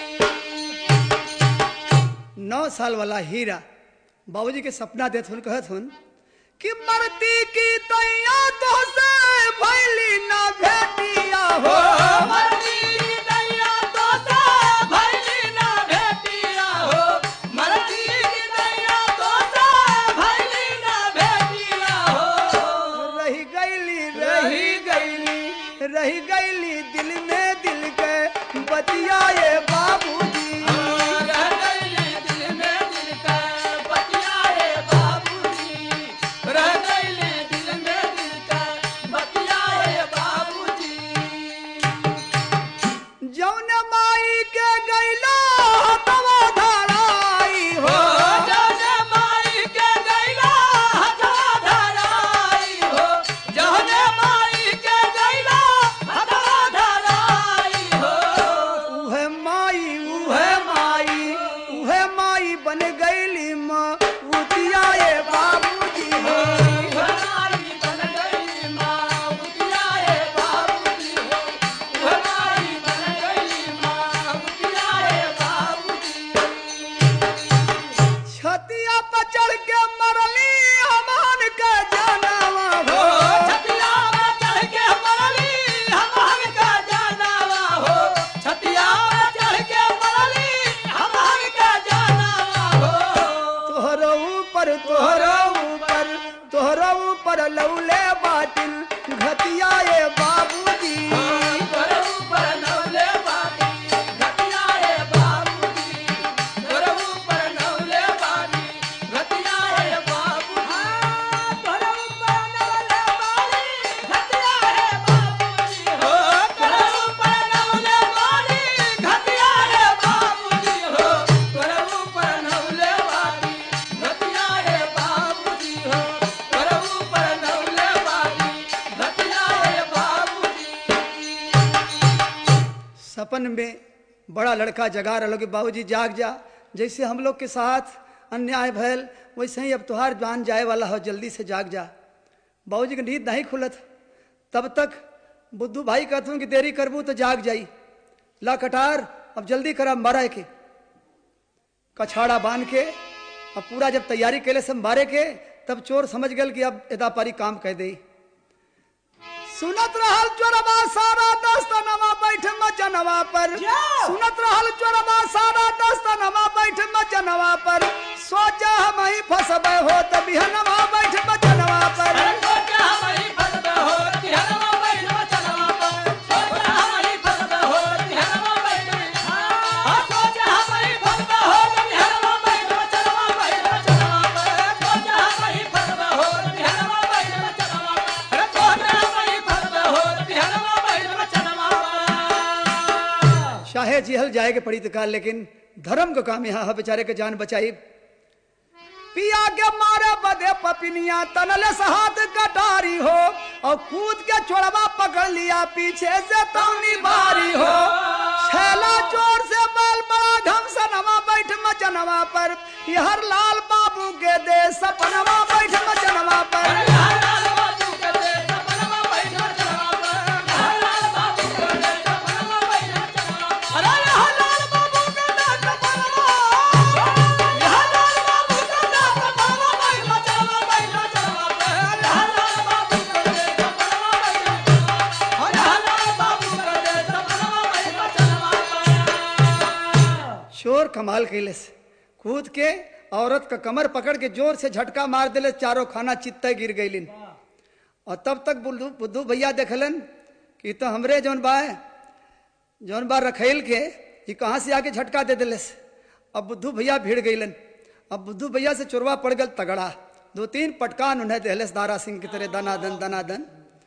नौ साल वाला हीरा बाबूजी के सपना देत हुन कहत हुन कि मरती की तैया तो से भैली ना भेटिया हो। मरती की दैया तो सा भैली ना भेटिया हो। मरती की दैया तो सा भैली ना भेटिया हो। रही गईली रही गईली रही गईली दिल में दिल के बतियाए बाबूजी। रह गईली दिल में दिल का बतियाए बाबूजी। रह गईली दिल में दिल का बतियाए बाबूजी। जौन माई के गैला हतवा धराई हो। जौने माई के गैला हथवा धराई हो। जौने माई के गैला हथवा धराई हो। उहे माई उहे माई उहे माई बन गईली माँ उतियाए बाबूजी। माई बन गई माँ उतियाए बाबूजी हो। वह माई बन गई माँ उतियाए बाबूजी। छतिया पर चढ़ के मरली हमान के जानवा हो। छतिया में चढ़ के मरली हमार का जानवा हो। छतिया में चढ़ के मरली हमार का जानवा हो। तोहरो ऊपर तोहरो ऊपर तोहरो ऊपर लौले बाटिल घतियाए बाबूजी। घर ऊपर नौले बाटी घटियाए बाबूजी। घर ऊपर नौले बाटी में बड़ा लड़का जगा रहा कि बाबूजी जाग जा, जैसे हम लोग के साथ अन्याय भयल वैसे ही अब तुहार जान जाए वाला हो, जल्दी से जाग जा। बाबूजी की नींद नहीं खुलत। तब तक बुद्धू भाई कहते कि देरी करबू तो जाग जाई, ला कटार अब जल्दी करा मारे के। कछाड़ा बांध के अब पूरा जब तैयारी कैले से मारे के, तब चोर समझ गल कि अब एदा पारी काम कह दे। सुनत रहल चोरबा सारा दस्तनवा बैठ मचनवा पर, सुनत रहल चोरबा सारा दस्तनवा बैठ मचनवा पर, सोचा हम ही फसबे हो त बिहनवा बैठ मचनवा पर। सोचा हम ही फसबे हो बिहनवा बैठ मचनवा पर, सोचा हम ही फसबे हो बिहनवा बैठ, हां सोचा हम ही फसबे हो बिहनवा बैठ मचनवा बैठ मचनवा पर, सोचा हम ही फसबे हो बिहनवा बैठ मचनवा पर, सोचा हम ही फसबे हो बिहनवा बैठ मचनवा पर। चाहे जिहल जाए के पड़ी तकाल, लेकिन धर्म का काम यहाँ है, बेचारे के जान बचाई। पिया के मारे बदे पपिनिया तनले से हाथ कटारी हो, और कूद के छोड़वा पकड़ लिया पीछे से तौनी बारी हो। छेला चोर से बाल बड़ा धमसनवा बैठ मचनवा पर, हर लाल बाबू के दे सपनवा बैठ मचनवा पर। चोर कमाल कैले से कूद के औरत का कमर पकड़ के जोर से झटका मार दिले, चारों खाना चित्ते गिर गईलिन। और तब तक बुद्धू बुद्धू भैया देखलन कि तो हमरे जौन बा जौन बा रखेल के ये कहाँ से आके झटका दे दिले। अब बुद्धू भैया भीड़ गईलन। अब बुद्धू भैया से चोरवा पड़ गल तगड़ा, दो तीन पटकान उन्हें दहलेस दारा सिंह की तरह दनादन दनादन।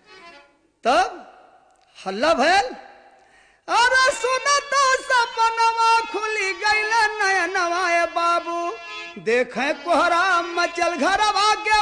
तब हल्ला भयल, अरे सुनो तो सपनवा खुली गईल नयनवा बाबू, देखे कोहरा मचल घरवा के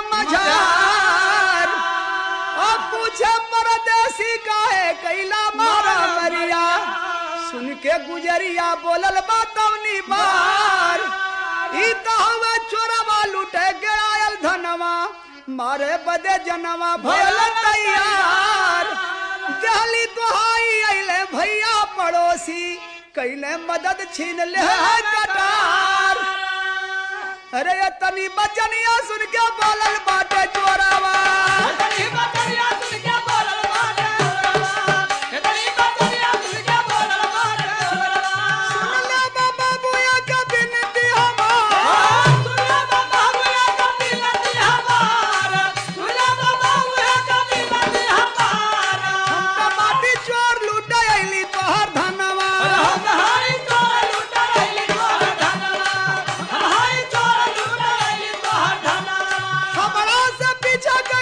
मझार। और पूछे परदेसी काहे कैला मारा मरिया, सुन के गुजरिया बोलल बातौनी बार। ई तो हवा चोरवा लूटे गिरायल धनवा, मारे बदे जनवा भयल तैयार। जहली दुहाई अइले भैया पड़ोसी, कैले मदद छीन ले कटार। अरे ये तनी बचनिया सुन के बोलल बाटे चोरवा, तनी बचनिया सुन के बोलल बाटे चोरवा, तनी बचनिया सुन के बोलल बाटे चोरवा। सुन ले बाबा बुया का बिनती हमार, सुन ले बाबा बुया का बिनती हमार, सुन ले बाबा बुया का बिनती हमार। हमका बाटी चोर लूटे अइली तोहर धनवा, हम हाई चोर लूटे अइली तोहर धनवा, हम हाई चोर लूटे अइली तोहर धनवा। हमरा से पीछा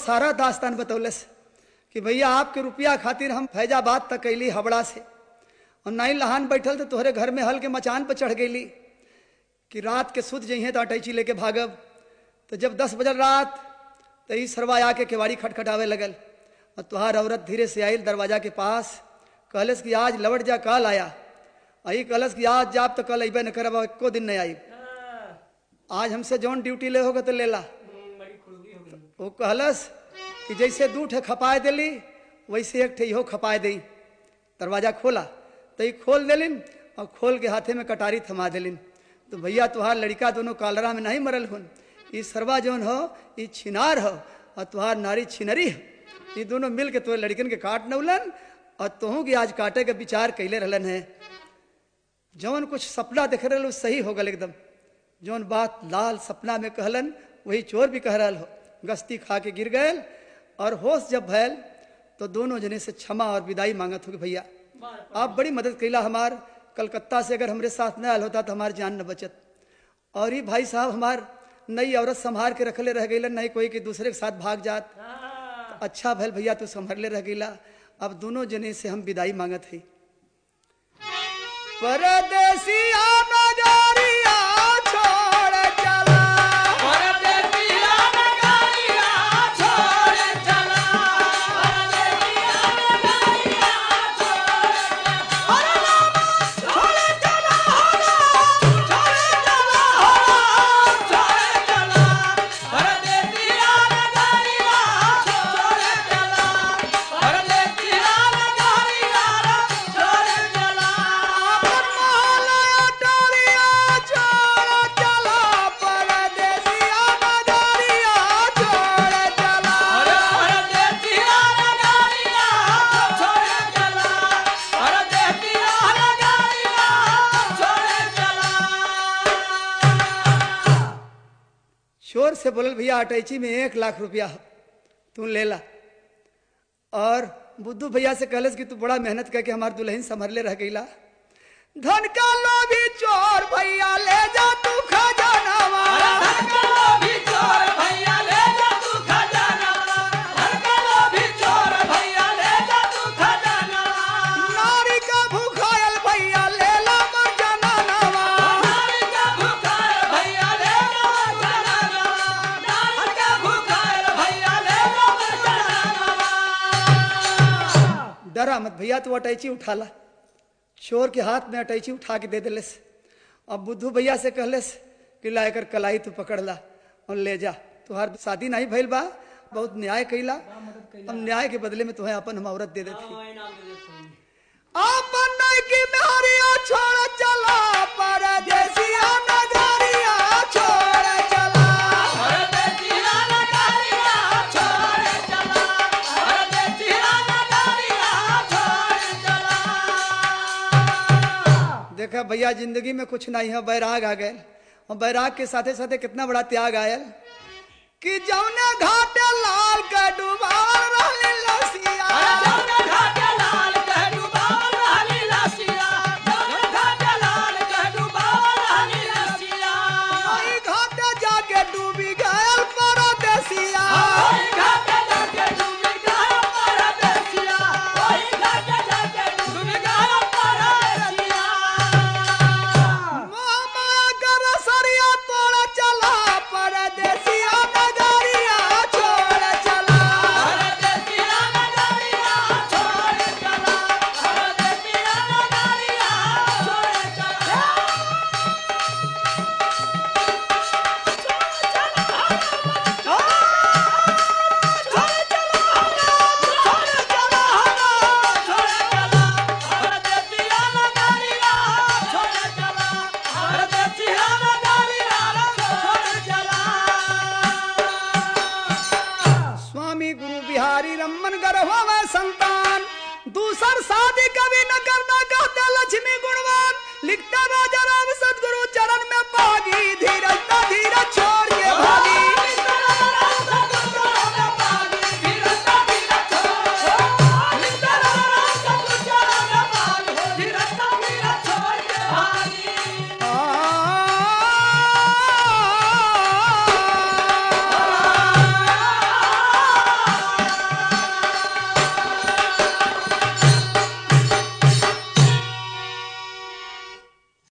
सारा दास्तान बतौलस कि भैया आपके रुपया खातिर हम फैजाबाद तक अली हबड़ा से, और नाई लहान बैठल तो तोहरे घर में हल के मचान पर चढ़ गईली कि रात के सुध जइहे तो अटैची लेके भागब। तो जब दस बजल रात तो ई सरवा आके केवाड़ी खटखटावे लगल, और तुहार औरत धीरे से आयल दरवाजा के पास, कहलस कि आज लवट जा, कल आया। आई कहलस कि आज जाब तो कल अबे न करब, एको दिन नहीं आई। आज हमसे जौन ड्यूटी ले होगा तो ले ला। वो कहलस कि जैसे दू ठे खपाए दिली वैसे एक ठे इहो खपाए दी। दरवाजा खोला तो ई खोल दिलिन, और खोल के हाथे में कटारी थमा दिलिन। तो भैया तुहार लड़का दोनों कालरा में नहीं मरल हुन, ई सरवा जौन हो ई छिनार हो, और तुहार नारी छिनरी हो। ये दोनों मिल के तो लड़कन के काट नौलन, और तुहू की आज काटे के विचार कैले रहलन है। जौन कुछ सपना देख रहे हो सही हो गल एकदम। जौन बात लाल सपना में कहलन वही चोर भी कह रहा हो। गस्ती खा के गिर गए, और होश जब भैल तो दोनों जने से क्षमा और विदाई मांगत हो कि भैया आप बड़ी मदद कैला हमार, कलकत्ता से अगर हमरे साथ न आयल होता तो हमार जान न बचत। और ये भाई साहब हमार नई औरत संभाल के रखले रह गईलन, नहीं कोई कि दूसरे के साथ भाग जात। तो अच्छा भैल भैया तू संभरले रह गईला। अब दोनों जने से हम विदाई मांगत है। परदेसिया नगरिया छोड़ चला, परदेसिया नगरिया छोड़ चला, परदेसिया नगरिया छोड़ चला, अरे रामा छोड़ चला, छोड़ चला, छोड़ चला, परदेसिया नगरिया छोड़ चला, परदेसिया नगरिया छोड़ चला। शोर से बोलल भैया अटैची में एक लाख रुपया हो, तू ले ला। और बुद्धू भैया से कहलस कि तू बड़ा मेहनत करके हमार दुल्हन संभरले रह गईला। धन का लोभी चोर भैया ले जा तू खजानावा, धन का लोभी चोर भैया ले जा तू खजानावा, धन का लोभी चोर भैया ले जा तू खजानावा, नारी का भूखायल भैया ले ला मोर जनानावा, नारी का भूखायल भैया ले जा मोर जनानावा, नारी का भूखायल भैया ले जा मोर जनानावा। डरा मत भैया, तू अटैची उठा ला। चोर के हाथ में अटैची उठा के दे दिलस। अब बुद्धू भैया से कहलस कि ला एकर कलाई तू पकड़ ला और ले जा। तुहार शादी नहीं भइल बा, बहुत न्याय कैला, हम न्याय के बदले में तुम्हें अपन हम औरत दे देती। अपन की मेहरिया छोड़ चला, परदेसिया नगरिया छोड़ चला, परदेसिया नगरिया छोड़ चला, परदेसिया नगरिया छोड़ चला। देखा भैया जिंदगी में कुछ नहीं है, बैराग आ गए, और बैराग के साथे साथे कितना बड़ा त्याग आयल कि जौने घाटे लाल के डुबाल रहली लसिया, जौने घाटे लाल के डुबाल रहली लसिया, जौने घाटे लाल के डुबाल रहली लसिया, वही घाटे जाके डूबी गयल परदेसिया, वही घाटे जाके डूबी गयल परदेसिया, वही घाटे जाके डूबी गयल परदेसिया। मामा कर सरिया तोड़ चला, परदेसिया नगरिया छोड़ चला, परदेसिया नगरिया छोड़ चला, परदेसिया नगरिया छोड़ चला। स्वामी गुरु बिहारी रमन गर्भ में संतान, दूसर शादी कभी न करना कहते लक्ष्मी गुणवान, लिखता राजा राम सदगुरु चरण में पागी, धीरज तो धीरज छोड़ के भागी। छोड़ के भागी।